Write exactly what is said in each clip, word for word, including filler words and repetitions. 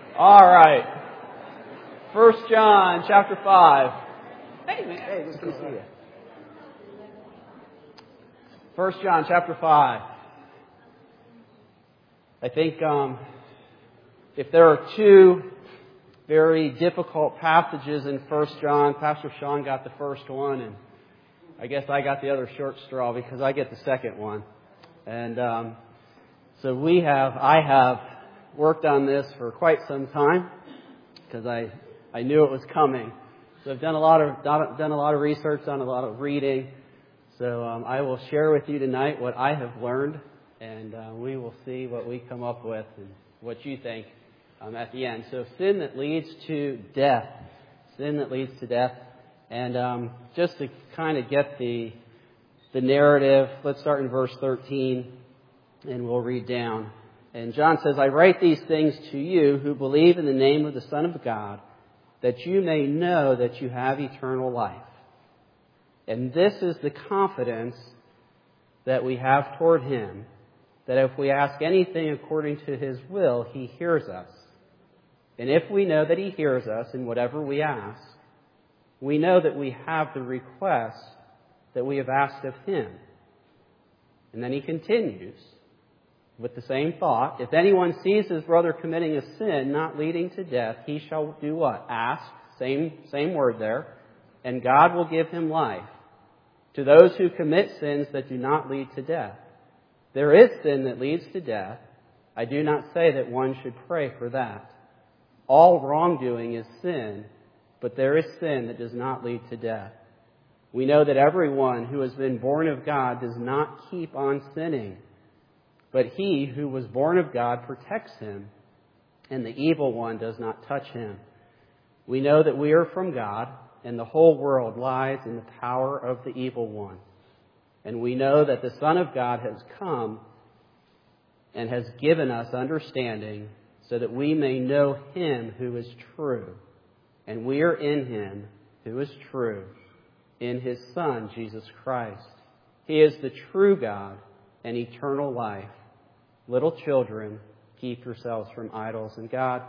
All right. First John chapter five. Hey, man. Hey, good to see you. First John chapter five. I think um, if there are two very difficult passages in First John, Pastor Sean got the first one, and I guess I got the other short straw because I get the second one. And um, so we have, I have worked on this for quite some time because I I knew it was coming. So I've done a lot of done a lot of research, done a lot of reading. So um, I will share with you tonight what I have learned, and uh, we will see what we come up with and what you think um, at the end. So sin that leads to death, sin that leads to death, and um, just to kind of get the the narrative, let's start in verse thirteen, and we'll read down. And John says, "I write these things to you who believe in the name of the Son of God, that you may know that you have eternal life. And this is the confidence that we have toward Him, that if we ask anything according to His will, He hears us. And if we know that He hears us in whatever we ask, we know that we have the request that we have asked of Him." And then he continues with the same thought. "If anyone sees his brother committing a sin not leading to death, he shall do what? Ask." Same, same word there. "And God will give him life. To those who commit sins that do not lead to death. There is sin that leads to death. I do not say that one should pray for that. All wrongdoing is sin, but there is sin that does not lead to death. We know that everyone who has been born of God does not keep on sinning. But he who was born of God protects him, and the evil one does not touch him. We know that we are from God, and the whole world lies in the power of the evil one. And we know that the Son of God has come and has given us understanding so that we may know Him who is true. And we are in Him who is true, in His Son, Jesus Christ. He is the true God and eternal life. Little children, keep yourselves from idols." And God,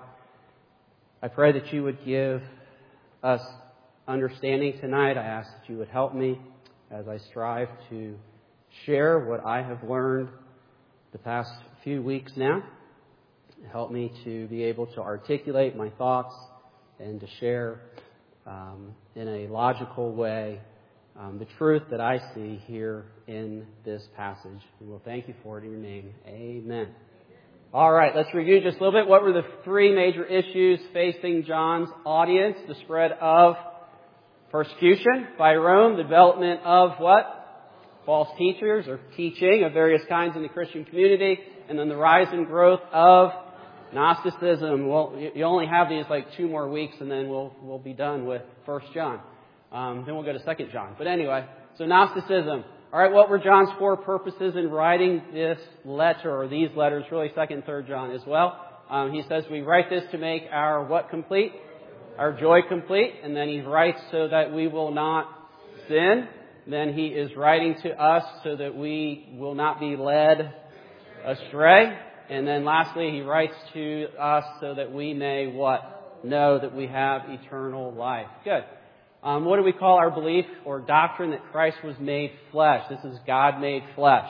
I pray that you would give us understanding tonight. I ask that you would help me as I strive to share what I have learned the past few weeks now. Help me to be able to articulate my thoughts and to share um, in a logical way um, the truth that I see here in this passage. And we'll thank you for it in your name. Amen. All right, let's review just a little bit. What were the three major issues facing John's audience? The spread of persecution by Rome, the development of what? False teachers or teaching of various kinds in the Christian community, and then the rise and growth of Gnosticism. Well, you only have these like two more weeks, and then we'll we'll be done with First John. Um, then we'll go to Second John. But anyway, so Gnosticism. All right, what were John's four purposes in writing this letter, or these letters, really Second and Third John as well? Um, he says we write this to make our what complete? Our joy complete. And then he writes so that we will not sin. Then he is writing to us so that we will not be led astray. And then lastly, he writes to us so that we may what? Know that we have eternal life. Good. Um, what do we call our belief or doctrine that Christ was made flesh? This is God made flesh.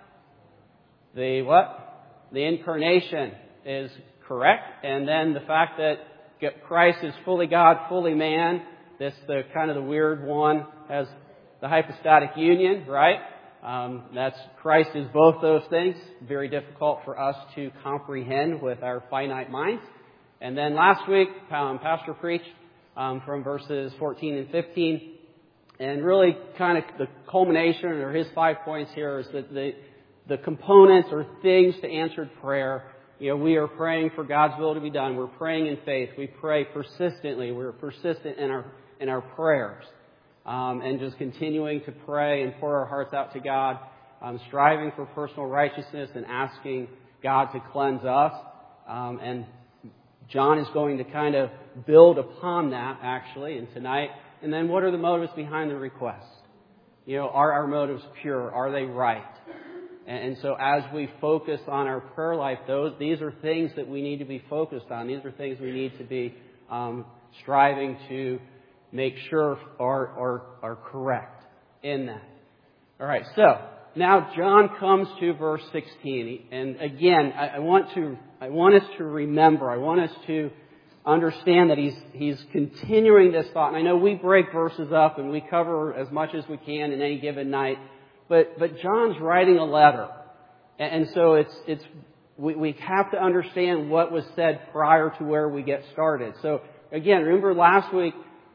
The what? The incarnation is correct. And then the fact that Christ is fully God, fully man. This the kind of the weird one has the hypostatic union, right? Um, that's Christ is both those things. Very difficult for us to comprehend with our finite minds. And then last week, um, Pastor preached um, from verses fourteen and fifteen, and really kind of the culmination or his five points here is that the the components or things to answered prayer. You know, we are praying for God's will to be done. We're praying in faith. We pray persistently. We're persistent in our in our prayers. Um, and just continuing to pray and pour our hearts out to God, um, striving for personal righteousness and asking God to cleanse us. Um, and John is going to kind of build upon that, actually, and tonight. And then what are the motives behind the request? You know, are our motives pure? Are they right? And so as we focus on our prayer life, those these are things that we need to be focused on. These are things we need to be um, striving to make sure are, are, are correct in that. All right, so now John comes to verse sixteen. And again, I, I want to I want us to remember, I want us to understand that he's he's continuing this thought. And I know we break verses up and we cover as much as we can in any given night. But but John's writing a letter, and so it's it's we, we have to understand what was said prior to where we get started. So again, remember last week,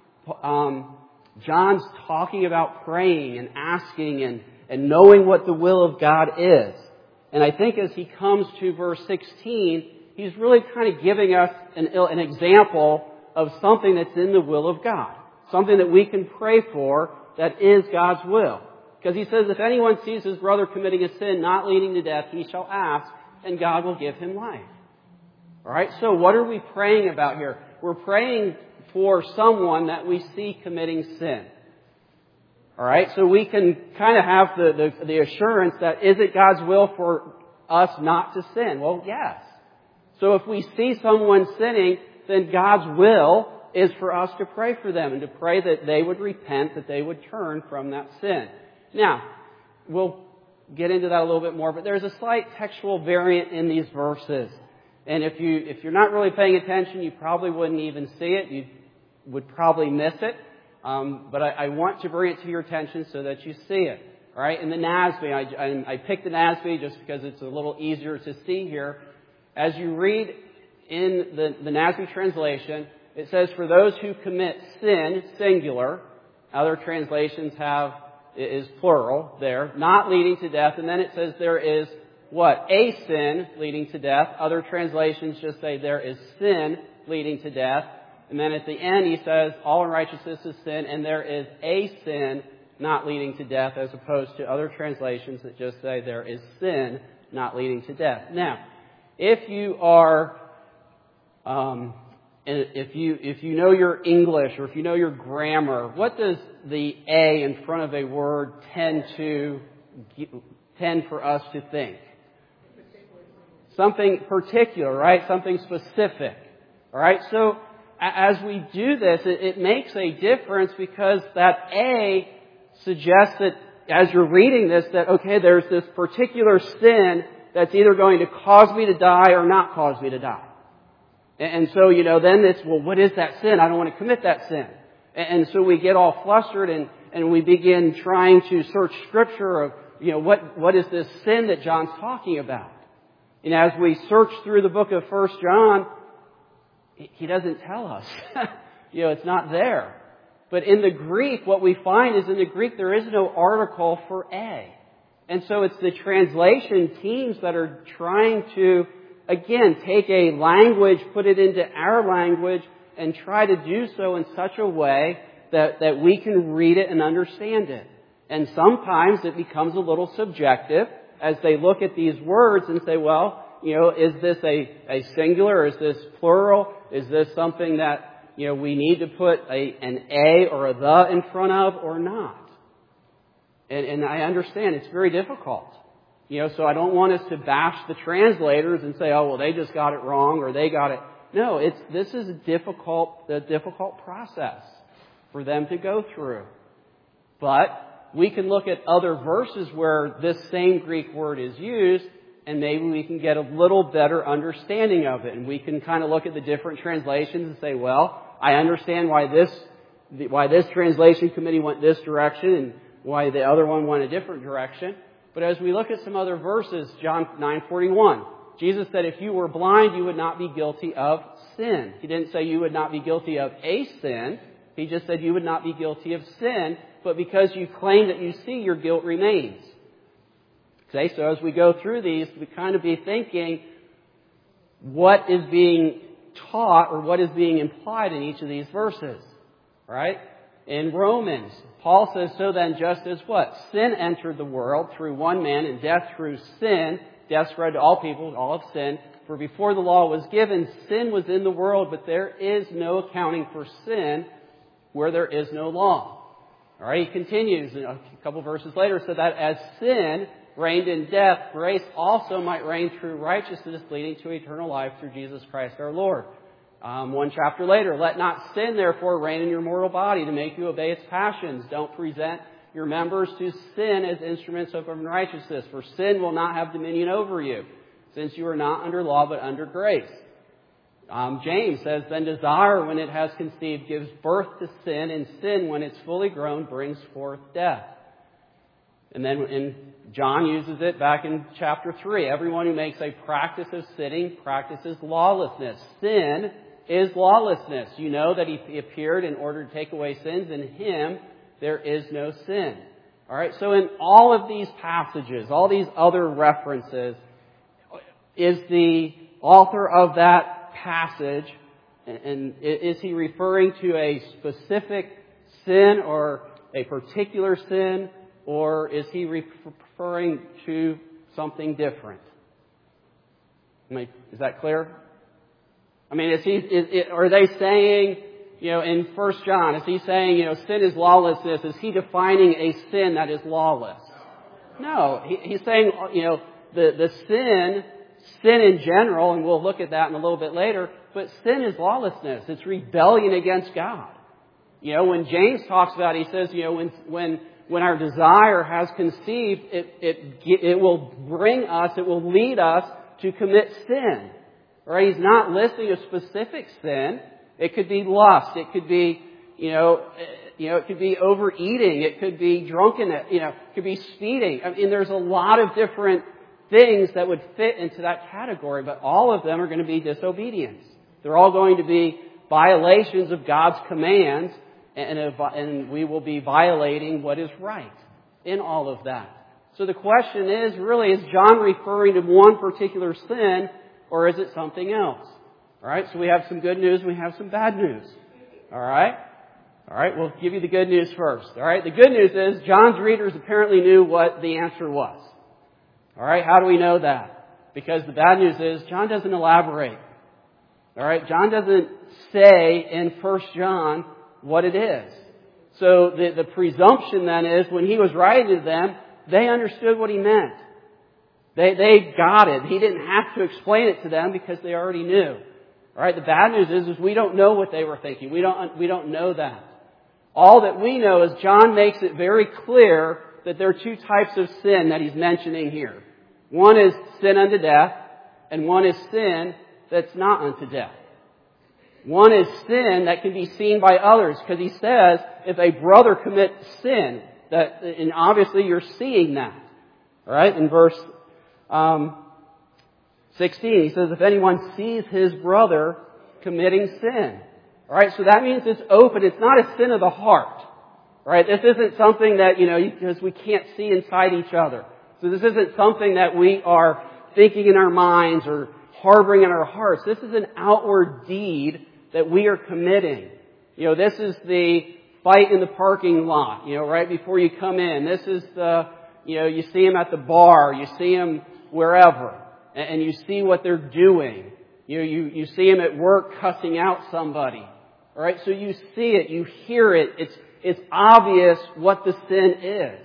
um, John's talking about praying and asking and and knowing what the will of God is. And I think as he comes to verse sixteen, he's really kind of giving us an an example of something that's in the will of God, something that we can pray for that is God's will. Because he says, if anyone sees his brother committing a sin not leading to death, he shall ask, and God will give him life. All right, so what are we praying about here? We're praying for someone that we see committing sin. All right, so we can kind of have the, the, the assurance that, is it God's will for us not to sin? Well, yes. So if we see someone sinning, then God's will is for us to pray for them and to pray that they would repent, that they would turn from that sin. Now, we'll get into that a little bit more, but there's a slight textual variant in these verses. And if, you, if you're not really paying attention, you probably wouldn't even see it. You would probably miss it. Um, but I, I want to bring it to your attention so that you see it. All right, in the N A S B, I, I, I picked the N A S B just because it's a little easier to see here. As you read in the, the N A S B translation, it says, for those who commit sin, singular. Other translations have is plural there, not leading to death. And then it says there is what? A sin leading to death. Other translations just say there is sin leading to death. And then at the end he says all unrighteousness is sin, and there is a sin not leading to death, as opposed to other translations that just say there is sin not leading to death. Now, if you are um, If you if you know your English or if you know your grammar, what does the A in front of a word tend to tend for us to think? Something particular, right? Something specific. All right. So as we do this, it, it makes a difference, because that A suggests that as you're reading this, that okay, there's this particular sin that's either going to cause me to die or not cause me to die. And so, you know, then it's, well, what is that sin? I don't want to commit that sin. And so we get all flustered and, and we begin trying to search Scripture of, you know, what, what is this sin that John's talking about? And as we search through the book of First John, he doesn't tell us. You know, it's not there. But in the Greek, what we find is in the Greek there is no article for A. And so it's the translation teams that are trying to, again, take a language, put it into our language, and try to do so in such a way that, that we can read it and understand it. And sometimes it becomes a little subjective as they look at these words and say, well, you know, is this a, a singular? Is this plural? Is this something that, you know, we need to put a, an A or a the in front of or not? And, and I understand it's very difficult. You know, so I don't want us to bash the translators and say, oh, well, they just got it wrong or they got it. No, it's, this is a difficult, a difficult process for them to go through. But we can look at other verses where this same Greek word is used, and maybe we can get a little better understanding of it. And we can kind of look at the different translations and say, well, I understand why this, why this translation committee went this direction and why the other one went a different direction. But as we look at some other verses, John nine forty-one, Jesus said, if you were blind, you would not be guilty of sin. He didn't say you would not be guilty of a sin. He just said you would not be guilty of sin. But because you claim that you see, your guilt remains. Okay, so as we go through these, we kind of be thinking what is being taught or what is being implied in each of these verses. Right? In Romans, Paul says, so then just as what? Sin entered the world through one man, and death through sin. Death spread to all people, all have sinned. For before the law was given, sin was in the world, but there is no accounting for sin where there is no law. All right, he continues a couple verses later, so that as sin reigned in death, grace also might reign through righteousness, leading to eternal life through Jesus Christ our Lord. Um, one chapter later, let not sin therefore reign in your mortal body to make you obey its passions. Don't present your members to sin as instruments of unrighteousness, for sin will not have dominion over you, since you are not under law but under grace. Um, James says, then desire, when it has conceived, gives birth to sin, and sin, when it's fully grown, brings forth death. And then in John uses it back in chapter three. Everyone who makes a practice of sinning practices lawlessness. Sin is lawlessness. You know that he appeared in order to take away sins. In him there is no sin. All right. So in all of these passages, all these other references, is the author of that passage, and is he referring to a specific sin or a particular sin, or is he referring to something different? Is that clear? I mean, is he? Is it, are they saying, you know, in First John, is he saying, you know, sin is lawlessness? Is he defining a sin that is lawless? No, he, he's saying, you know, the the sin. Sin in general, and we'll look at that in a little bit later, but sin is lawlessness. It's rebellion against God. You know, when James talks about it, he says, you know, when when when our desire has conceived, it it it will bring us, it will lead us to commit sin. Right? He's not listing a specific sin. It could be lust. It could be, you know, you know, it could be overeating. It could be drunkenness. You know, it could be speeding. I mean, there's a lot of different things that would fit into that category, but all of them are going to be disobedience. They're all going to be violations of God's commands, and, and we will be violating what is right in all of that. So the question is, really, is John referring to one particular sin, or is it something else? All right, so we have some good news and we have some bad news. All right? All right, we'll give you the good news first. All right, the good news is John's readers apparently knew what the answer was. All right, how do we know that? Because the bad news is John doesn't elaborate. All right, John doesn't say in First John what it is. So the, the presumption then is when he was writing to them, they understood what he meant. They, they got it. He didn't have to explain it to them because they already knew. All right, the bad news is, is we don't know what they were thinking. We don't, we don't know that. All that we know is John makes it very clear that there are two types of sin that he's mentioning here. One is sin unto death, and one is sin that's not unto death. One is sin that can be seen by others, because he says if a brother commits sin, that, and obviously you're seeing that. All right, in verse um, sixteen, he says if anyone sees his brother committing sin. All right, so that means it's open. It's not a sin of the heart. Right? This isn't something that, you know, because we can't see inside each other. So this isn't something that we are thinking in our minds or harboring in our hearts. This is an outward deed that we are committing. You know, this is the fight in the parking lot, you know, right before you come in. This is the, you know, you see them at the bar, you see them wherever, and you see what they're doing. You know, you, you see them at work cussing out somebody. All right? So you see it, you hear it, it's It's obvious what the sin is.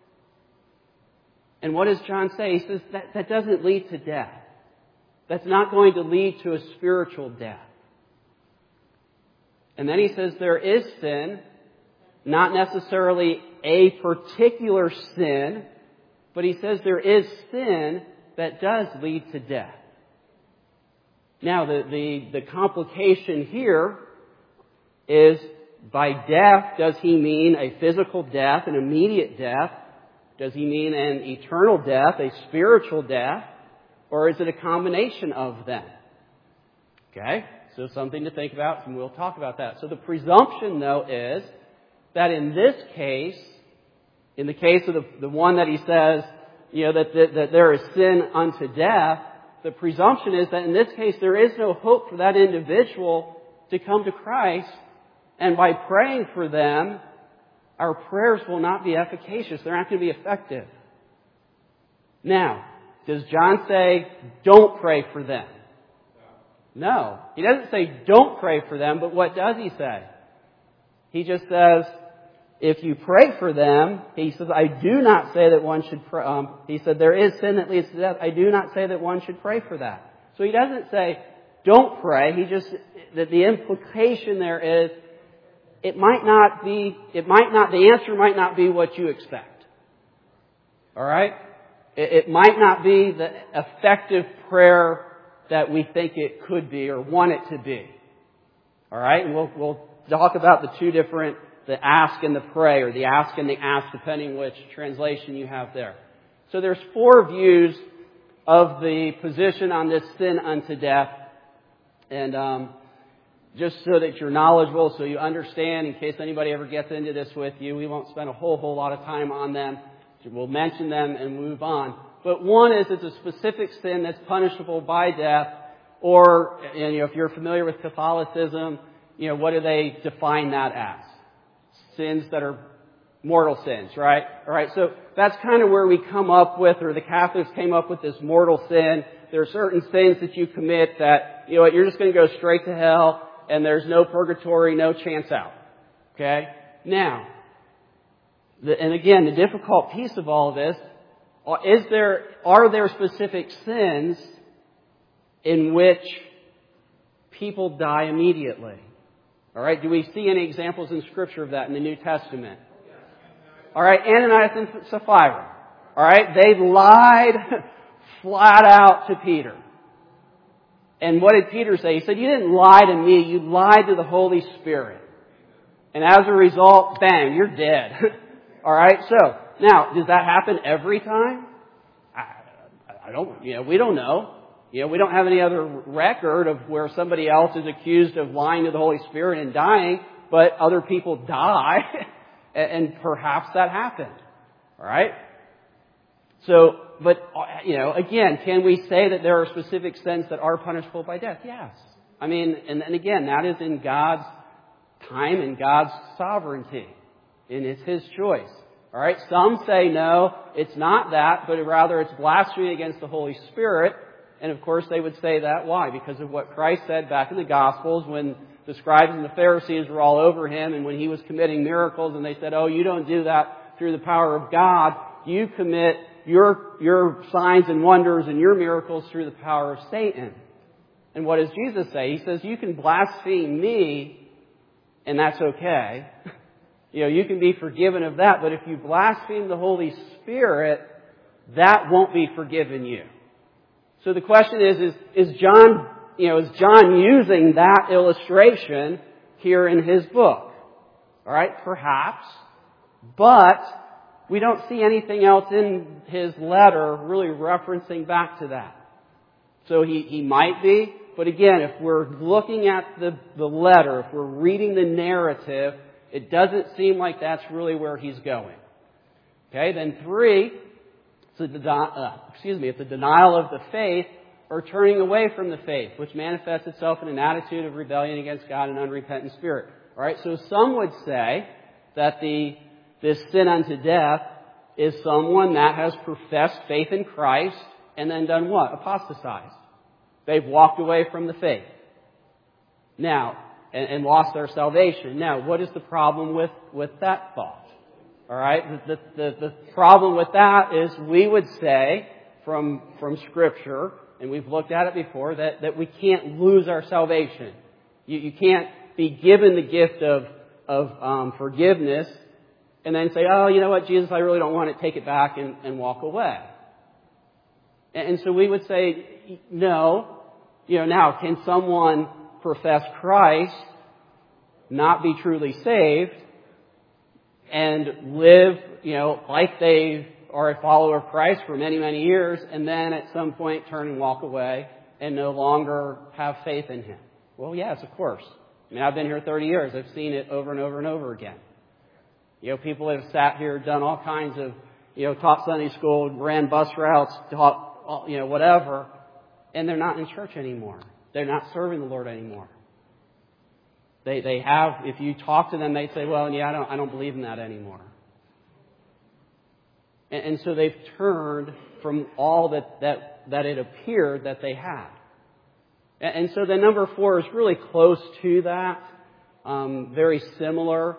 And what does John say? He says that, that doesn't lead to death. That's not going to lead to a spiritual death. And then he says there is sin, not necessarily a particular sin, but he says there is sin that does lead to death. Now, the, the, the complication here is, by death, does he mean a physical death, an immediate death? Does he mean an eternal death, a spiritual death? Or is it a combination of them? Okay, so something to think about, and we'll talk about that. So the presumption, though, is that in this case, in the case of the, the one that he says, you know, that, that, that there is sin unto death, the presumption is that in this case there is no hope for that individual to come to Christ. And by praying for them, our prayers will not be efficacious. They're not going to be effective. Now, does John say, don't pray for them? No. He doesn't say, don't pray for them, but what does he say? He just says, if you pray for them, he says, I do not say that one should pray. Um, he said, there is sin that leads to death. I do not say that one should pray for that. So he doesn't say, don't pray. He just, that the implication there is, it might not be, it might not, the answer might not be what you expect. All right? It, it might not be the effective prayer that we think it could be or want it to be. All right? And we'll, we'll talk about the two different, the ask and the pray, or the ask and the ask, depending which translation you have there. So there's four views of the position on this sin unto death. And um, just so that you're knowledgeable, so you understand, in case anybody ever gets into this with you, we won't spend a whole, whole lot of time on them. We'll mention them and move on. But one is it's a specific sin that's punishable by death, or, you know, if you're familiar with Catholicism, you know, what do they define that as? Sins that are mortal sins, right? All right, so that's kind of where we come up with, or the Catholics came up with this mortal sin. There are certain sins that you commit that, you know what, you're just going to go straight to hell, and there's no purgatory, no chance out. Okay? Now, the, and again, the difficult piece of all of this, is there, are there specific sins in which people die immediately? All right, do we see any examples in Scripture of that in the New Testament? All right, Ananias and Sapphira. All right, they lied flat out to Peter. And what did Peter say? He said, you didn't lie to me, you lied to the Holy Spirit. And as a result, bang, you're dead. All right, so, now, does that happen every time? I, I don't, you know, we don't know. You know, we don't have any other record of where somebody else is accused of lying to the Holy Spirit and dying, but other people die, and perhaps that happened. All right? So, but, you know, again, can we say that there are specific sins that are punishable by death? Yes. I mean, and, and again, that is in God's time and God's sovereignty. And it's His choice. All right? Some say, no, it's not that, but rather it's blasphemy against the Holy Spirit. And of course, they would say that. Why? Because of what Christ said back in the Gospels when the scribes and the Pharisees were all over Him, and when He was committing miracles, and they said, oh, you don't do that through the power of God. You commit your, your signs and wonders and your miracles through the power of Satan. And what does Jesus say? He says, you can blaspheme me, and that's okay. You know, you can be forgiven of that, but if you blaspheme the Holy Spirit, that won't be forgiven you. So the question is, is, is John, you know, is John using that illustration here in his book? All right, perhaps, but we don't see anything else in his letter really referencing back to that. So he, he might be, but again, if we're looking at the, the letter, if we're reading the narrative, it doesn't seem like that's really where he's going. Okay, then three, it's a, de- uh, excuse me, it's a denial of the faith or turning away from the faith, which manifests itself in an attitude of rebellion against God and unrepentant spirit. All right, so some would say that the this sin unto death is someone that has professed faith in Christ and then done what? Apostatized. They've walked away from the faith. Now, and, and lost their salvation. Now, what is the problem with, with that thought? All right, the, the, the problem with that is we would say from, from Scripture, and we've looked at it before, that, that we can't lose our salvation. You, you can't be given the gift of, of um, forgiveness and then say, oh, you know what, Jesus, I really don't want it, take it back and, and walk away. And, and so we would say, no. You know, now, can someone profess Christ, not be truly saved, and live, you know, like they are a follower of Christ for many, many years, and then at some point turn and walk away and no longer have faith in Him? Well, yes, of course. I mean, I've been here thirty years. I've seen it over and over and over again. You know, people have sat here, done all kinds of, you know, taught Sunday school, ran bus routes, taught, you know, whatever, and they're not in church anymore. They're not serving the Lord anymore. They they have, if you talk to them, they say, well, yeah, I don't I don't believe in that anymore. And, and so they've turned from all that, that, that it appeared that they had. And, and so the number four is really close to that, um, very similar.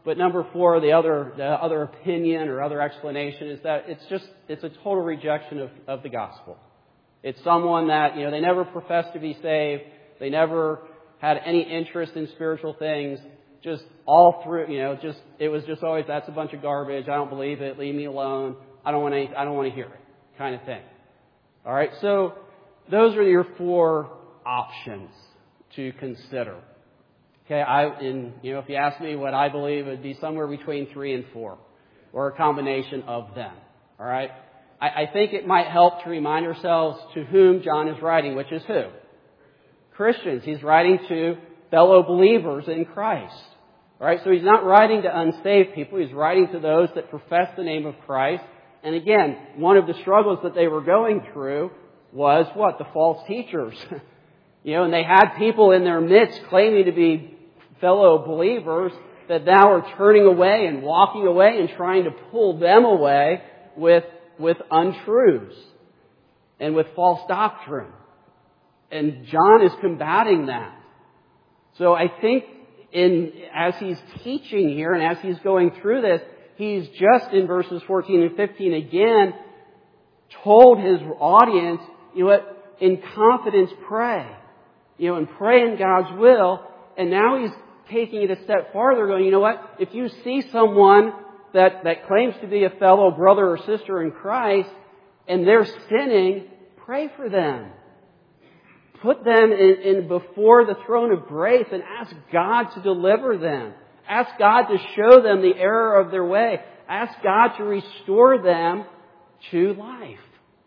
But number four, the other, the other opinion or other explanation is that it's just, it's a total rejection of, of the gospel. It's someone that, you know, they never professed to be saved. They never had any interest in spiritual things. Just all through, you know, just, it was just always, that's a bunch of garbage. I don't believe it. Leave me alone. I don't want any, I don't want to hear it, kind of thing. All right. So those are your four options to consider. Okay. I, in, you know, if you ask me what I believe, it would be somewhere between three and four, or a combination of them. All right. I, I think it might help to remind ourselves to whom John is writing, which is who? Christians. He's writing to fellow believers in Christ. All right, so he's not writing to unsaved people. He's writing to those that profess the name of Christ. And again, one of the struggles that they were going through was what? The false teachers. You know, and they had people in their midst claiming to be fellow believers that now are turning away and walking away and trying to pull them away with, with untruths and with false doctrine. And John is combating that. So I think in, as he's teaching here and as he's going through this, he's just in verses fourteen and fifteen again told his audience, you know what, in confidence pray. You know, and pray in God's will. And now he's taking it a step farther, going, you know what, if you see someone that, that claims to be a fellow brother or sister in Christ and they're sinning, pray for them. Put them in, in before the throne of grace and ask God to deliver them. Ask God to show them the error of their way. Ask God to restore them to life.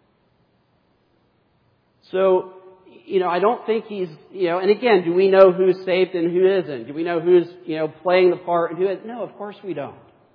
So, you know, I don't think he's, you know, and again, do we know who's saved and who isn't? Do we know who's, you know, playing the part and who isn't? No, of course we don't.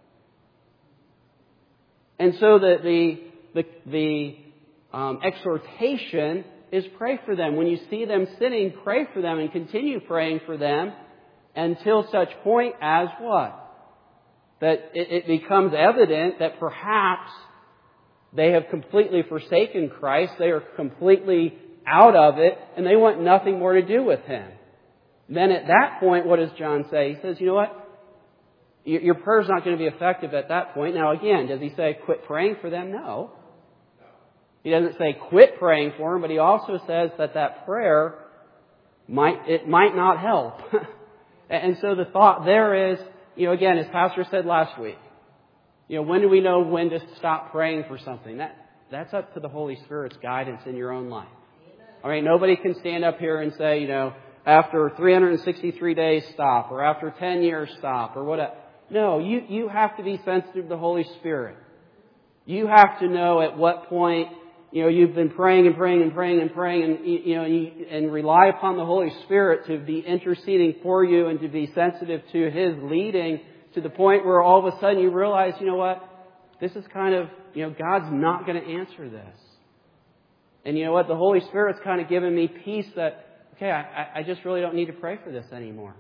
And so the, the, the, the um, exhortation is pray for them. When you see them sinning, pray for them and continue praying for them until such point as what? That it, it becomes evident that perhaps they have completely forsaken Christ. They are completely out of it and they want nothing more to do with Him. Then at that point, what does John say? He says, you know what? Your prayer's not going to be effective at that point. Now again, does he say quit praying for them? No. He doesn't say quit praying for them, but he also says that that prayer might, it might not help. And so the thought there is, you know, again, as Pastor said last week, you know, when do we know when to stop praying for something? That, that's up to the Holy Spirit's guidance in your own life. All right, nobody can stand up here and say, you know, after three hundred sixty-three days stop, or after ten years stop, or whatever. No, you, you have to be sensitive to the Holy Spirit. You have to know at what point, you know, you've been praying and praying and praying and praying and, you know, you, and rely upon the Holy Spirit to be interceding for you and to be sensitive to His leading to the point where all of a sudden you realize, you know what, this is kind of, you know, God's not going to answer this. And you know what, the Holy Spirit's kind of given me peace that, okay, I, I just really don't need to pray for this anymore.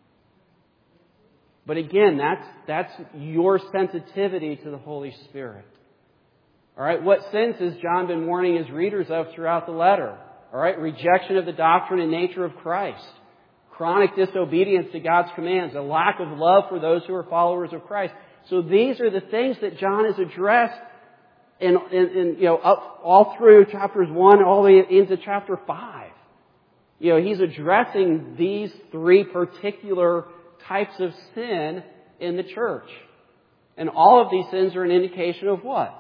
But again, that's, that's your sensitivity to the Holy Spirit. All right, what sins has John been warning his readers of throughout the letter? All right, rejection of the doctrine and nature of Christ, chronic disobedience to God's commands, a lack of love for those who are followers of Christ. So these are the things that John has addressed in, in, in you know, up all through chapters one, all the way into chapter five. You know, he's addressing these three particular types of sin in the church. And all of these sins are an indication of what?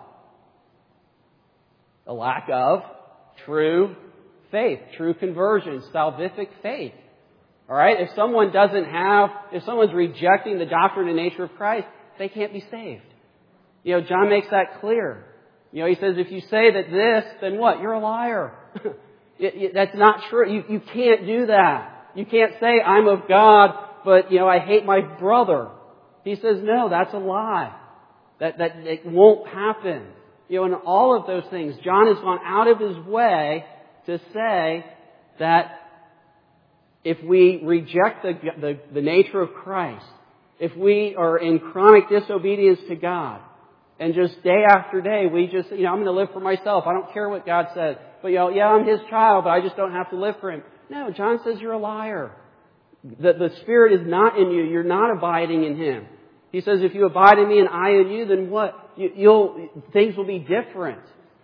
A lack of true faith, true conversion, salvific faith. All right? If someone doesn't have, if someone's rejecting the doctrine and nature of Christ, they can't be saved. You know, John makes that clear. You know, he says, if you say that this, then what? You're a liar. it, it, that's not true. You, you can't do that. You can't say, I'm of God, but, you know, I hate my brother. He says, no, that's a lie. That, that it won't happen. You know, and all of those things, John has gone out of his way to say that if we reject the, the, the nature of Christ, if we are in chronic disobedience to God, and just day after day, we just, you know, I'm going to live for myself. I don't care what God says. But, you know, yeah, I'm His child, but I just don't have to live for Him. No, John says you're a liar. The, the Spirit is not in you. You're not abiding in Him. He says, if you abide in me and I in you, then what? You, you'll, things will be different.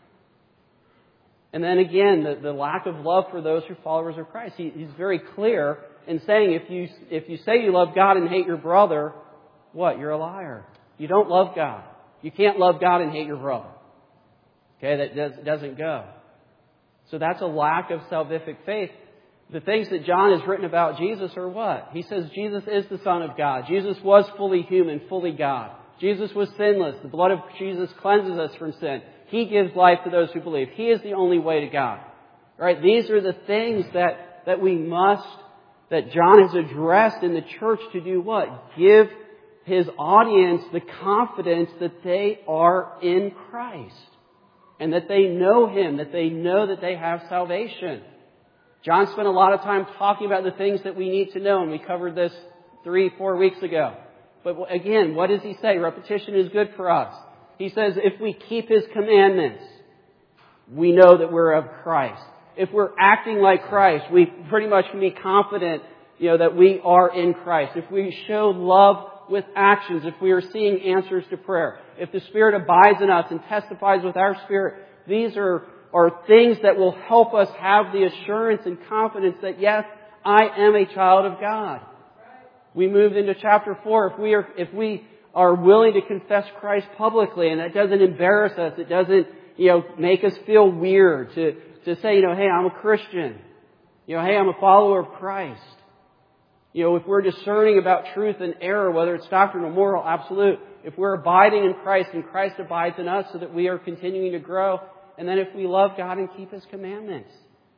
And then again, the, the lack of love for those who are followers of Christ. He, he's very clear in saying if you, if you say you love God and hate your brother, what? You're a liar. You don't love God. You can't love God and hate your brother. Okay, that does, doesn't go. So that's a lack of salvific faith. The things that John has written about Jesus are what? He says Jesus is the Son of God. Jesus was fully human, fully God. Jesus was sinless. The blood of Jesus cleanses us from sin. He gives life to those who believe. He is the only way to God. Right? These are the things that, that we must, that John has addressed in the church to do what? Give his audience the confidence that they are in Christ. And that they know Him, that they know that they have salvation. John spent a lot of time talking about the things that we need to know, and we covered this three, four weeks ago. But again, what does he say? Repetition is good for us. He says if we keep His commandments, we know that we're of Christ. If we're acting like Christ, we pretty much can be confident, you know, that we are in Christ. If we show love with actions, if we are seeing answers to prayer, if the Spirit abides in us and testifies with our spirit, these are, are things that will help us have the assurance and confidence that, yes, I am a child of God. We moved into chapter four. If we are, if we are willing to confess Christ publicly, and that doesn't embarrass us, it doesn't, you know, make us feel weird to, to say, you know, hey, I'm a Christian. You know, hey, I'm a follower of Christ. You know, if we're discerning about truth and error, whether it's doctrinal, moral, absolute, if we're abiding in Christ and Christ abides in us so that we are continuing to grow, and then if we love God and keep His commandments.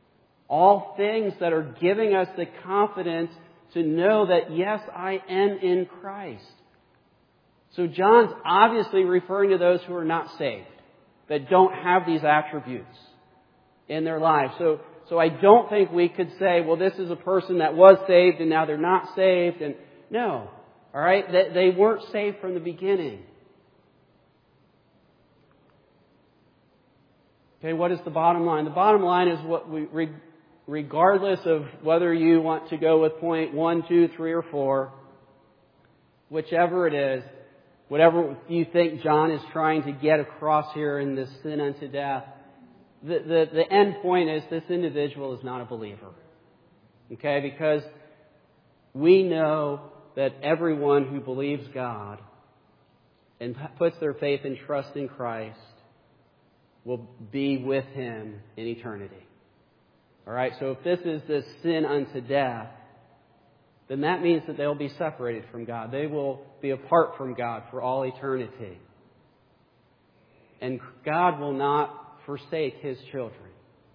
All things that are giving us the confidence to know that, yes, I am in Christ. So John's obviously referring to those who are not saved, that don't have these attributes in their lives. So So I don't think we could say, well, this is a person that was saved and now they're not saved. And no. All right? They, they weren't saved from the beginning. Okay, what is the bottom line? The bottom line is what we, regardless of whether you want to go with point one, two, three, or four, whichever it is, whatever you think John is trying to get across here in this sin unto death, The, the, the end point is this individual is not a believer. Okay? Because we know that everyone who believes God and puts their faith and trust in Christ will be with Him in eternity. Alright? So if this is this sin unto death, then that means that they'll be separated from God. They will be apart from God for all eternity. And God will not forsake His children.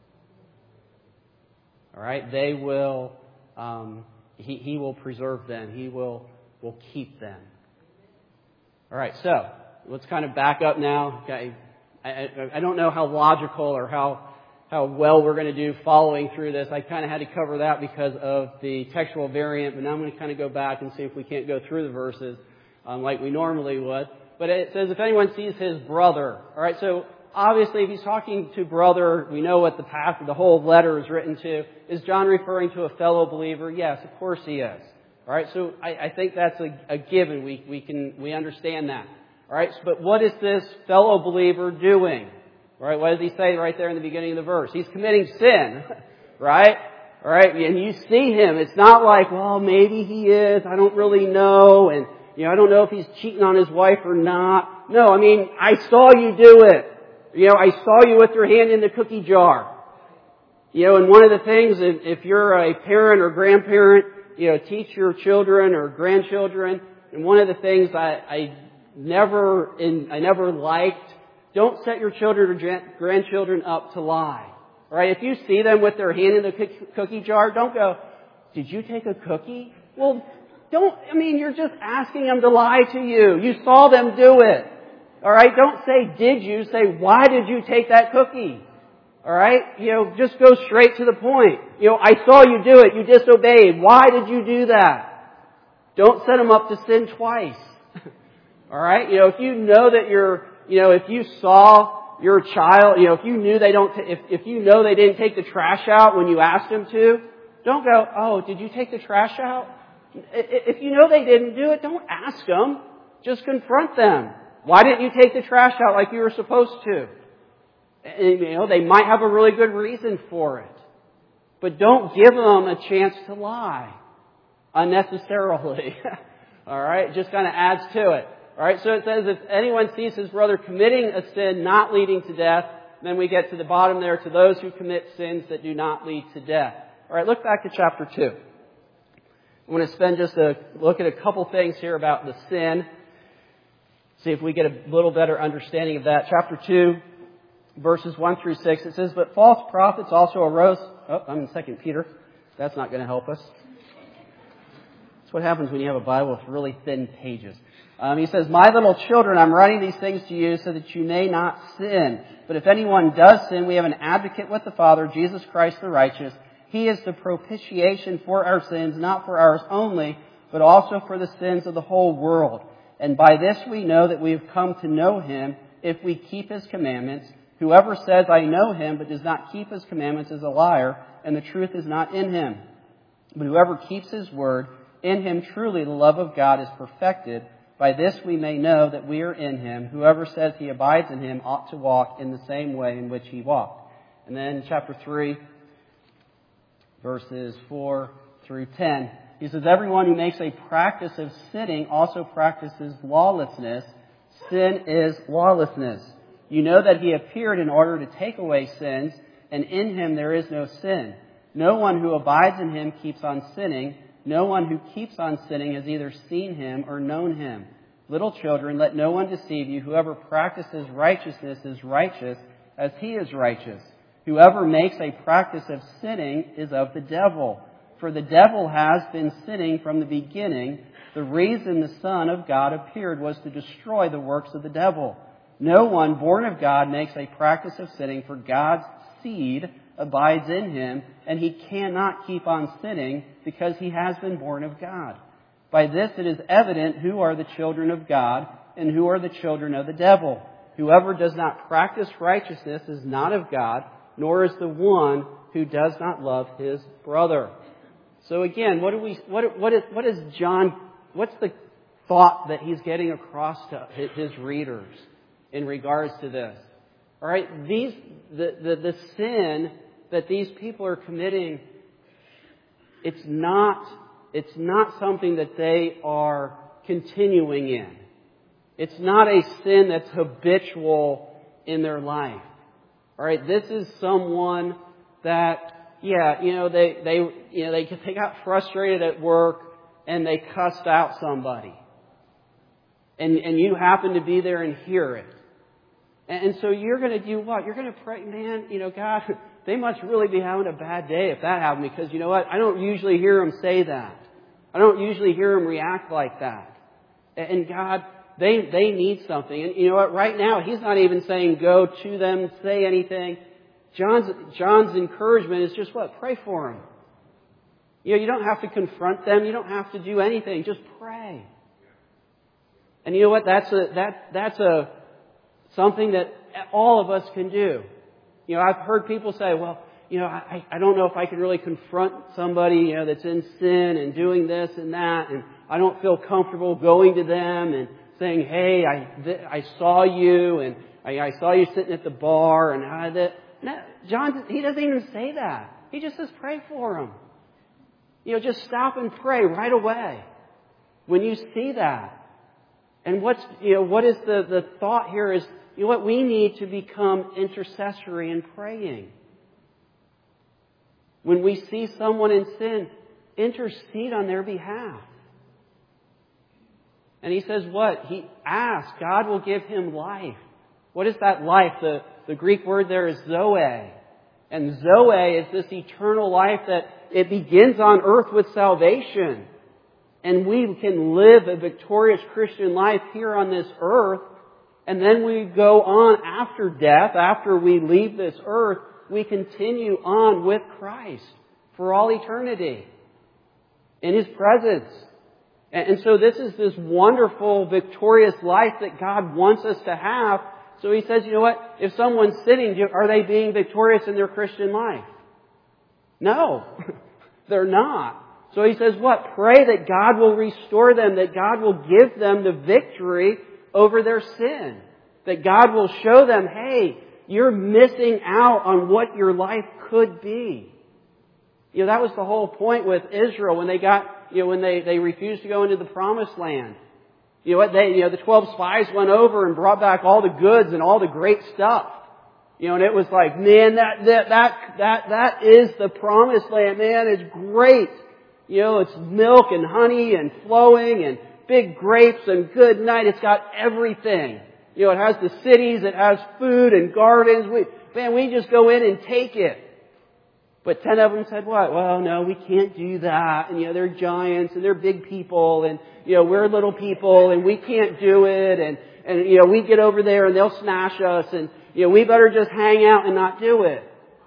All right? They will, um, he, he will preserve them. He will, will keep them. All right, so let's kind of back up now. Okay, I, I, I don't know how logical or how how well we're going to do following through this. I kind of had to cover that because of the textual variant, but now I'm going to kind of go back and see if we can't go through the verses um, like we normally would. But it says, if anyone sees his brother. All right, so obviously, if he's talking to brother, we know what the path of the whole letter is written to. Is John referring to a fellow believer? Yes, of course he is. All right, so I, I think that's a, a given. We we can we understand that. All right, but what is this fellow believer doing? All right, what does he say right there in the beginning of the verse? He's committing sin, right? All right, and you see him. It's not like, well, maybe he is. I don't really know, and you know, I don't know if he's cheating on his wife or not. No, I mean, I saw you do it. You know, I saw you with your hand in the cookie jar. You know, and one of the things, if, if you're a parent or grandparent, you know, teach your children or grandchildren. And one of the things I, I never, in, I never liked, don't set your children or grandchildren up to lie. All right, if you see them with their hand in the cookie jar, don't go, "Did you take a cookie?" Well, don't. I mean, you're just asking them to lie to you. You saw them do it. All right, don't say, "Did you?" Say, "Why did you take that cookie?" All right, you know, just go straight to the point. You know, I saw you do it. You disobeyed. Why did you do that? Don't set them up to sin twice. All right, you know, if you know that you're, you know, if you saw your child, you know, if you knew they don't, t- if if you know they didn't take the trash out when you asked them to, don't go, "Oh, did you take the trash out?" If you know they didn't do it, don't ask them. Just confront them. Why didn't you take the trash out like you were supposed to? And, you know, they might have a really good reason for it. But don't give them a chance to lie unnecessarily. All right? It just kind of adds to it. All right? So it says, if anyone sees his brother committing a sin not leading to death, then we get to the bottom there, to those who commit sins that do not lead to death. All right, look back to chapter two. I'm going to spend just a look at a couple things here about the sin. See if we get a little better understanding of that. Chapter two, verses one through six, it says, but false prophets also arose. Oh, I'm in Second Peter. That's not going to help us. That's what happens when you have a Bible with really thin pages. Um, he says, my little children, I'm writing these things to you so that you may not sin. But if anyone does sin, we have an advocate with the Father, Jesus Christ the righteous. He is the propitiation for our sins, not for ours only, but also for the sins of the whole world. And by this we know that we have come to know Him if we keep His commandments. Whoever says, I know Him, but does not keep His commandments is a liar, and the truth is not in him. But whoever keeps His word, in him truly the love of God is perfected. By this we may know that we are in Him. Whoever says he abides in Him ought to walk in the same way in which He walked. And then chapter three, verses four through ten. He says, everyone who makes a practice of sinning also practices lawlessness. Sin is lawlessness. You know that He appeared in order to take away sins, and in Him there is no sin. No one who abides in Him keeps on sinning. No one who keeps on sinning has either seen Him or known Him. Little children, let no one deceive you. Whoever practices righteousness is righteous as He is righteous. Whoever makes a practice of sinning is of the devil. For the devil has been sinning from the beginning. The reason the Son of God appeared was to destroy the works of the devil. No one born of God makes a practice of sinning, for God's seed abides in him, and he cannot keep on sinning because he has been born of God. By this it is evident who are the children of God and who are the children of the devil. Whoever does not practice righteousness is not of God, nor is the one who does not love his brother. So again, what do we? What what is what is John? What's the thought that he's getting across to his readers in regards to this? All right, these the the, the sin that these people are committing, it's not it's not something that they are continuing in. It's not a sin that's habitual in their life. All right, this is someone that, yeah, you know, they they you know they they got frustrated at work and they cussed out somebody, and and you happen to be there and hear it, and, and so you're going to do what? You're going to pray, man. You know, God, they must really be having a bad day if that happened, because you know what? I don't usually hear them say that. I don't usually hear them react like that, and God. They they need something. And you know what? Right now, he's not even saying go to them, say anything. John's John's encouragement is just what? Pray for them. You know, you don't have to confront them. You don't have to do anything. Just pray. And you know what? That's a that that's a something that all of us can do. You know, I've heard people say, well, you know, I, I don't know if I can really confront somebody, you know, that's in sin and doing this and that, and I don't feel comfortable going to them and saying, hey, I th- I saw you, and I, I saw you sitting at the bar, and I that. No, John, he doesn't even say that. He just says, pray for him. You know, just stop and pray right away when you see that. And what's you know what is the the thought here is, you know what, we need to become intercessory in praying. When we see someone in sin, intercede on their behalf. And he says what? He asks. God will give him life. What is that life? The, the Greek word there is zoe. And zoe is this eternal life that it begins on earth with salvation. And we can live a victorious Christian life here on this earth. And then we go on after death, after we leave this earth, we continue on with Christ for all eternity in His presence. And so this is this wonderful, victorious life that God wants us to have. So He says, you know what? If someone's sinning, are they being victorious in their Christian life? No, they're not. So he says what? Pray that God will restore them, that God will give them the victory over their sin. That God will show them, hey, you're missing out on what your life could be. You know, that was the whole point with Israel when they got, you know, when they, they refused to go into the promised land. You know what? They, you know, the twelve spies went over and brought back all the goods and all the great stuff. You know, and it was like, man, that, that, that, that, that is the promised land, man. It's great. You know, it's milk and honey and flowing and big grapes and good night. It's got everything. You know, it has the cities, it has food and gardens. We, man, we just go in and take it. But ten of them said what? Well, no, we can't do that. And, you know, they're giants and they're big people and, you know, we're little people and we can't do it. And, and, you know, we get over there and they'll smash us and, you know, we better just hang out and not do it.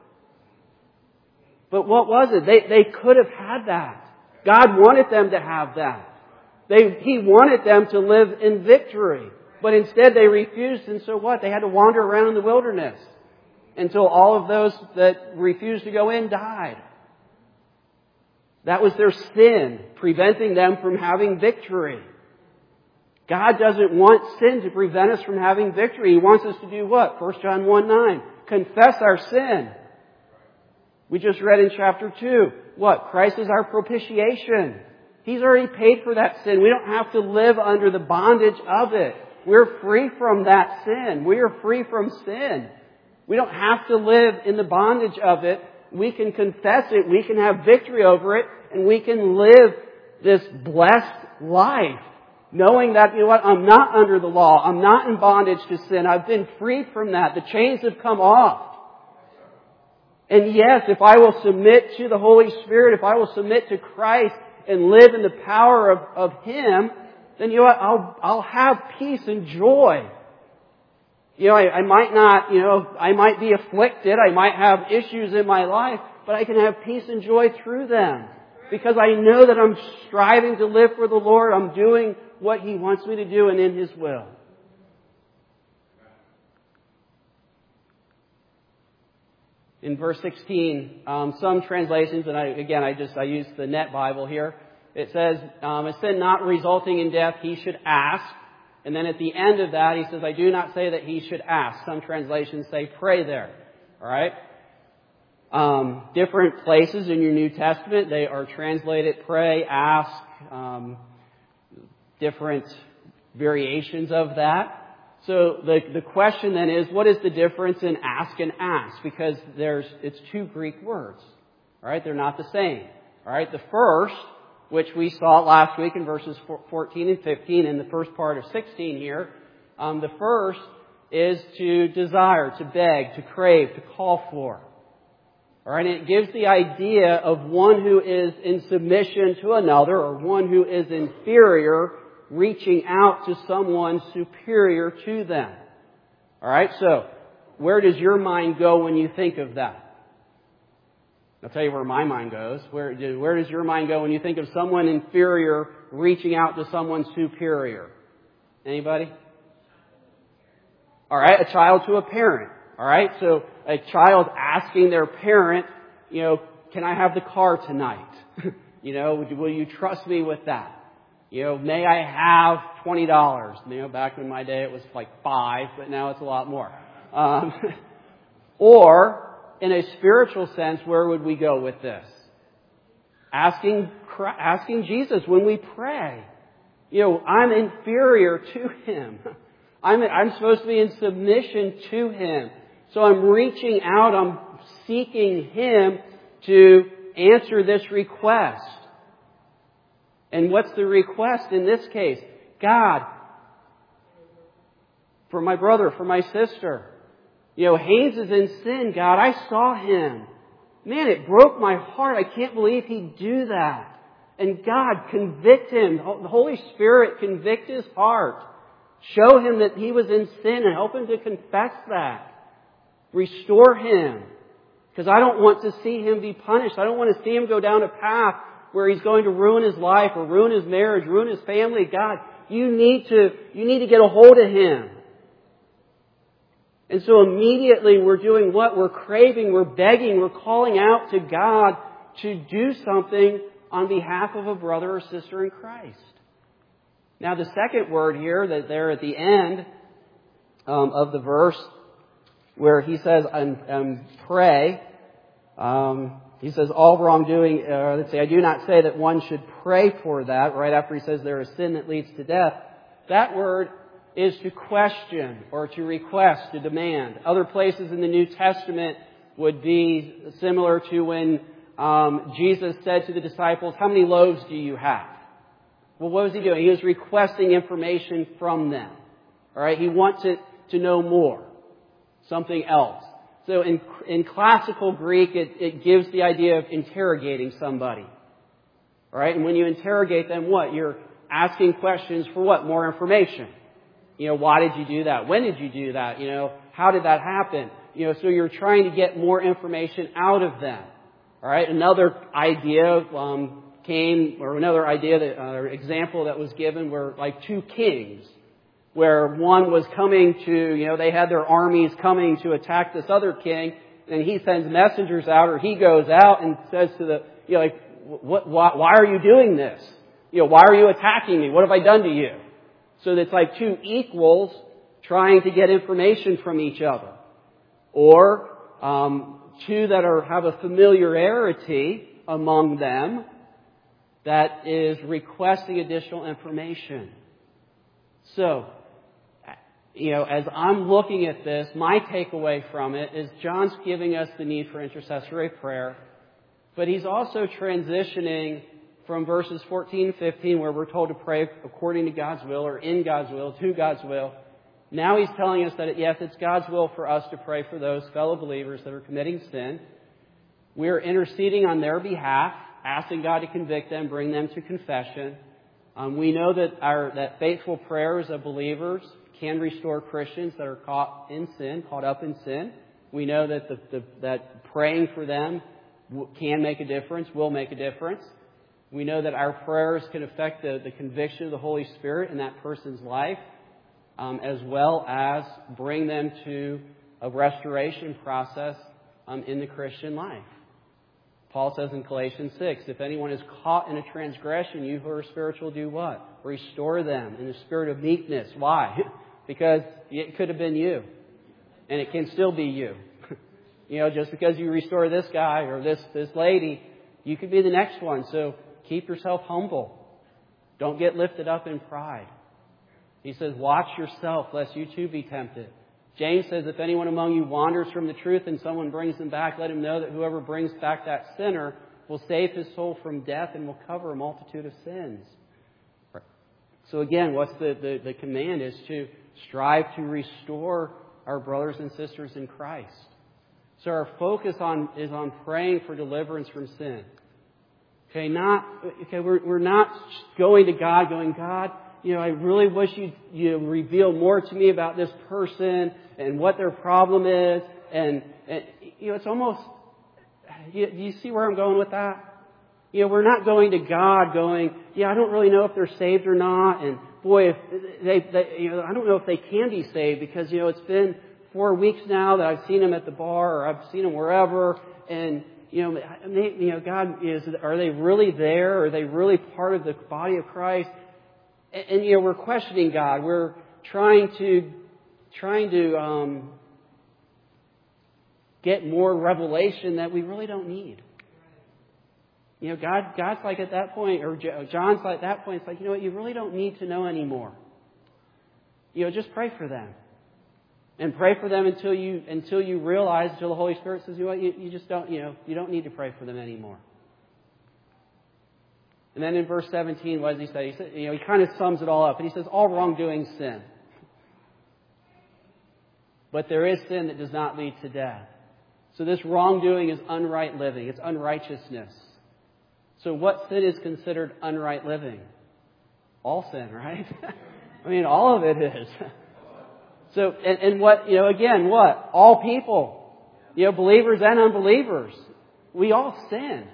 But what was it? They, they could have had that. God wanted them to have that. They, He wanted them to live in victory. But instead they refused, and so what? They had to wander around in the wilderness until all of those that refused to go in died. That was their sin, preventing them from having victory. God doesn't want sin to prevent us from having victory. He wants us to do what? First John one nine. Confess our sin. We just read in chapter two. What? Christ is our propitiation. He's already paid for that sin. We don't have to live under the bondage of it. We're free from that sin. We are free from sin. We don't have to live in the bondage of it. We can confess it. We can have victory over it. And we can live this blessed life. Knowing that, you know what, I'm not under the law. I'm not in bondage to sin. I've been freed from that. The chains have come off. And yes, if I will submit to the Holy Spirit, if I will submit to Christ and live in the power of, of Him, then you know what, I'll, I'll have peace and joy. You know, I, I might not, you know, I might be afflicted. I might have issues in my life, but I can have peace and joy through them. Because I know that I'm striving to live for the Lord. I'm doing what He wants me to do and in His will. In verse sixteen, um, some translations, and I, again, I just, I use the Net Bible here. It says, um, a sin not resulting in death, he should ask. And then at the end of that, he says, I do not say that he should ask. Some translations say pray there. All right? Um, different places in your New Testament, they are translated pray, ask, um, different variations of that. So the, the question then is, what is the difference in ask and ask? Because there's, it's two Greek words. All right? They're not the same. All right? The first, which we saw last week in verses fourteen and fifteen in the first part of sixteen here, um, the first is to desire, to beg, to crave, to call for. All right? And it gives the idea of one who is in submission to another or one who is inferior reaching out to someone superior to them. All right, so where does your mind go when you think of that? I'll tell you where my mind goes. Where, where does your mind go when you think of someone inferior reaching out to someone superior? Anybody? All right, a child to a parent. All right, so a child asking their parent, you know, can I have the car tonight? You know, will you trust me with that? You know, may I have twenty dollars? You know, back in my day it was like five, but now it's a lot more. Um, or, in a spiritual sense, where would we go with this? Asking, asking Jesus when we pray. You know, I'm inferior to Him. I'm, I'm supposed to be in submission to Him. So I'm reaching out, I'm seeking Him to answer this request. And what's the request in this case? God, for my brother, for my sister. You know, Haynes is in sin, God. I saw him. Man, it broke my heart. I can't believe he'd do that. And God, convict him. The Holy Spirit, convict his heart. Show him that he was in sin and help him to confess that. Restore him. Because I don't want to see him be punished. I don't want to see him go down a path where he's going to ruin his life or ruin his marriage, ruin his family. God, you need to, you need to get a hold of him. And so immediately we're doing what? We're craving, we're begging, we're calling out to God to do something on behalf of a brother or sister in Christ. Now, the second word here, that there at the end um, of the verse, where he says, um, um, pray, um, he says, all wrongdoing, uh, let's say, I do not say that one should pray for that, right after he says there is sin that leads to death. That word is to question or to request, to demand. Other places in the New Testament would be similar to when um, Jesus said to the disciples, how many loaves do you have? Well, what was he doing? He was requesting information from them. All right, he wants it to know more, something else. So in, in classical Greek, it, it gives the idea of interrogating somebody. All right, and when you interrogate them, what? You're asking questions for what? More information. You know, why did you do that? When did you do that? You know, how did that happen? You know, so you're trying to get more information out of them. All right, another idea um, came, or another idea that, uh, example that was given were like two kings, where one was coming to, you know, they had their armies coming to attack this other king, and he sends messengers out, or he goes out and says to the, you know, like, what, why, why are you doing this? You know, why are you attacking me? What have I done to you? So it's like two equals trying to get information from each other. Or um, two that are have a familiarity among them that is requesting additional information. So, you know, as I'm looking at this, my takeaway from it is John's giving us the need for intercessory prayer, but he's also transitioning from verses fourteen and fifteen, where we're told to pray according to God's will or in God's will, to God's will. Now he's telling us that, yes, it's God's will for us to pray for those fellow believers that are committing sin. We're interceding on their behalf, asking God to convict them, bring them to confession. Um, we know that our that faithful prayers of believers can restore Christians that are caught in sin, caught up in sin. We know that the, the, that praying for them can make a difference, will make a difference. We know that our prayers can affect the, the conviction of the Holy Spirit in that person's life, um, as well as bring them to a restoration process um, in the Christian life. Paul says in Galatians six, if anyone is caught in a transgression, you who are spiritual do what? Restore them in the spirit of meekness. Why? Because it could have been you. And it can still be you. You know, just because you restore this guy or this, this lady, you could be the next one. So keep yourself humble. Don't get lifted up in pride. He says, watch yourself lest you too be tempted. James says, if anyone among you wanders from the truth and someone brings them back, let him know that whoever brings back that sinner will save his soul from death and will cover a multitude of sins. So again, what's the, the, the command is to strive to restore our brothers and sisters in Christ. So our focus on is on praying for deliverance from sin. Okay, not okay. We're we're not going to God, going, God, you know, I really wish you you reveal more to me about this person and what their problem is, and, and you know, it's almost. You, do you see where I'm going with that? You know, we're not going to God, going, yeah, I don't really know if they're saved or not, and boy, if they, they you know, I don't know if they can be saved because you know it's been four weeks now that I've seen them at the bar or I've seen them wherever, and you know, you know, God is, are they really there? Are they really part of the body of Christ? And, and you know, we're questioning God. We're trying to, trying to um, get more revelation that we really don't need. You know, God, God's like at that point, or John's like at that point. It's like, you know what? You really don't need to know anymore. You know, just pray for them. And pray for them until you until you realize, until the Holy Spirit says, you know what, you, you just don't, you know, you don't need to pray for them anymore. And then in verse seventeen, what does he say? He said, you know, he kind of sums it all up, and he says, all wrongdoing sin. But there is sin that does not lead to death. So this wrongdoing is unright living. It's unrighteousness. So what sin is considered unright living? All sin, right? I mean, all of it is. So, and, and what, you know, again, what? All people, you know, believers and unbelievers, we all sin.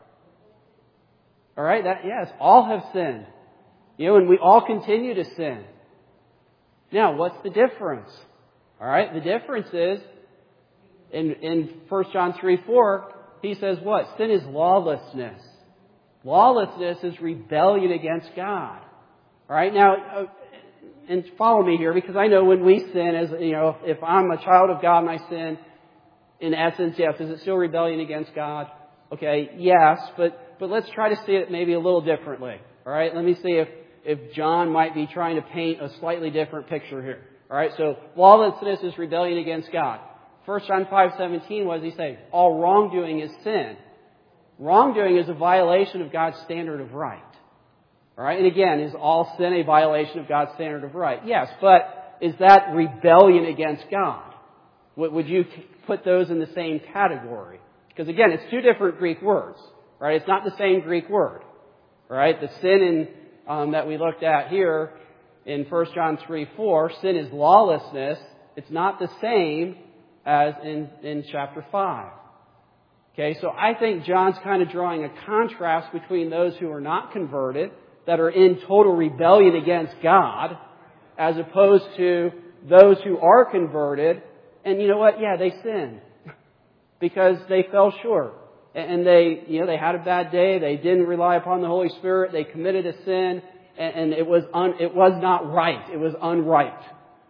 All right? That, yes, all have sinned. You know, and we all continue to sin. Now, what's the difference? All right? The difference is, in, in First John three four, he says what? Sin is lawlessness. Lawlessness is rebellion against God. All right, now, uh, and follow me here, because I know when we sin, as you know, if, if I'm a child of God and I sin, in essence, yes, is it still rebellion against God? Okay, yes, but but let's try to see it maybe a little differently. All right, let me see if if John might be trying to paint a slightly different picture here. All right, so lawlessness is rebellion against God. First John five seventeen, what does he say? All wrongdoing is sin. Wrongdoing is a violation of God's standard of right. All right, and again, is all sin a violation of God's standard of right? Yes, but is that rebellion against God? Would you put those in the same category? Because again, it's two different Greek words, right? It's not the same Greek word, right? The sin in, um, that we looked at here in First John three four, sin is lawlessness. It's not the same as in, in chapter five. Okay, so I think John's kind of drawing a contrast between those who are not converted, that are in total rebellion against God, as opposed to those who are converted. And you know what? Yeah, they sinned because they fell short. And they, you know, they had a bad day. They didn't rely upon the Holy Spirit. They committed a sin, and it was un, it was not right. It was unright.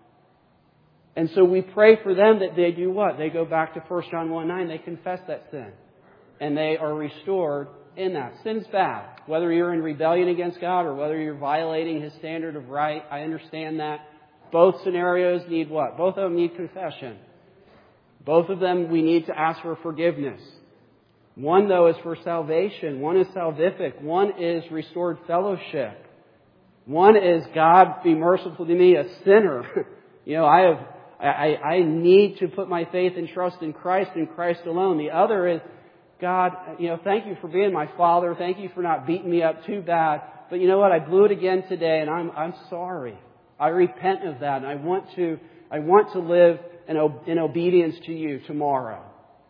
And so we pray for them that they do what? They go back to First John one nine. They confess that sin, and they are restored in that. Sin's bad. Whether you're in rebellion against God or whether you're violating His standard of right, I understand that. Both scenarios need what? Both of them need confession. Both of them we need to ask for forgiveness. One, though, is for salvation. One is salvific. One is restored fellowship. One is, God, be merciful to me, a sinner. you know, I have, I, I need to put my faith and trust in Christ and Christ alone. The other is, God, you know, thank you for being my Father. Thank you for not beating me up too bad. But you know what? I blew it again today, and I'm I'm sorry. I repent of that, and I want to I want to live in, in obedience to you tomorrow.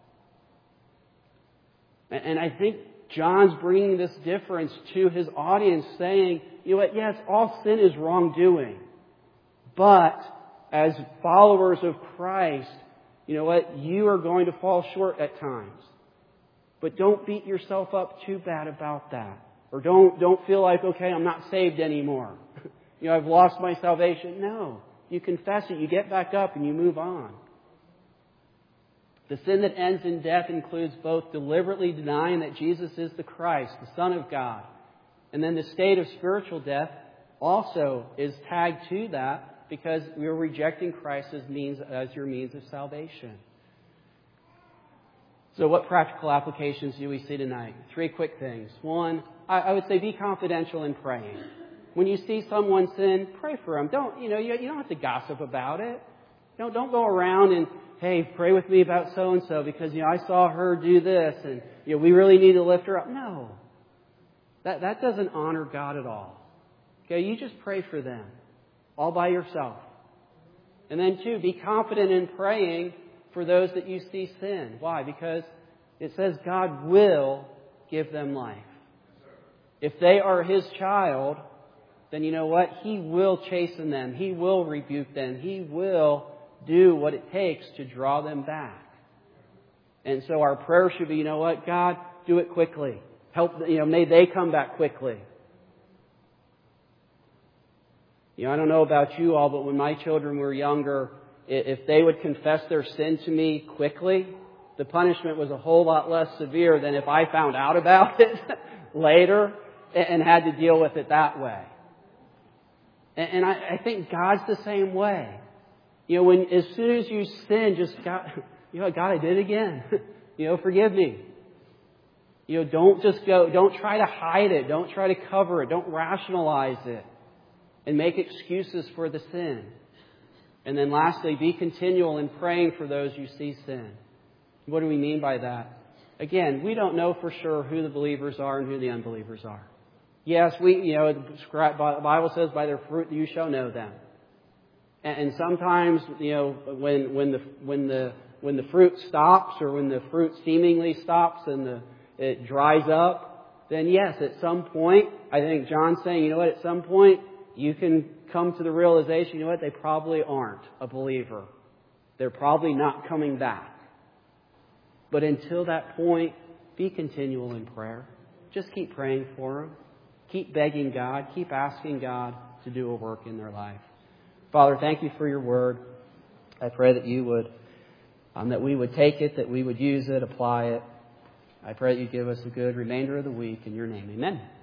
And, and I think John's bringing this difference to his audience, saying, you know what? Yes, all sin is wrongdoing, but as followers of Christ, you know what? You are going to fall short at times. But don't beat yourself up too bad about that. Or don't, don't feel like, okay, I'm not saved anymore. you know, I've lost my salvation. No. You confess it, you get back up, and you move on. The sin that ends in death includes both deliberately denying that Jesus is the Christ, the Son of God. And then the state of spiritual death also is tagged to that because we are rejecting Christ as means, as your means of salvation. So what practical applications do we see tonight? Three quick things. One, I would say be confidential in praying. When you see someone sin, pray for them. Don't, you know, you, you don't have to gossip about it. Don't, don't go around and, hey, pray with me about so-and-so because, you know, I saw her do this and, you know, we really need to lift her up. No. That, that doesn't honor God at all. Okay, you just pray for them all by yourself. And then two, be confident in praying for those that you see sin. Why? Because it says God will give them life. If they are His child, then you know what? He will chasten them. He will rebuke them. He will do what it takes to draw them back. And so our prayer should be, you know what? God, do it quickly. Help, you know, may they come back quickly. You know, I don't know about you all, but when my children were younger, if they would confess their sin to me quickly, the punishment was a whole lot less severe than if I found out about it later and had to deal with it that way. And I think God's the same way. You know, when as soon as you sin, just God, you know, God, I did it again. you know, forgive me. You know, don't just go, don't try to hide it. Don't try to cover it. Don't rationalize it and make excuses for the sin. And then lastly, be continual in praying for those you see sin. What do we mean by that? Again, we don't know for sure who the believers are and who the unbelievers are. Yes, we, you know, the Bible says, by their fruit you shall know them. And sometimes, you know, when, when the, when the, when the fruit stops or when the fruit seemingly stops and the, it dries up, then yes, at some point, I think John's saying, you know what, at some point, you can come to the realization, you know what, they probably aren't a believer. They're probably not coming back. But until that point, be continual in prayer. just keep praying for them. Keep begging God. Keep asking God to do a work in their life. Father, thank you for your word. I pray that you would, um, that we would take it, that we would use it, apply it. I pray that you give us a good remainder of the week. In your name, amen.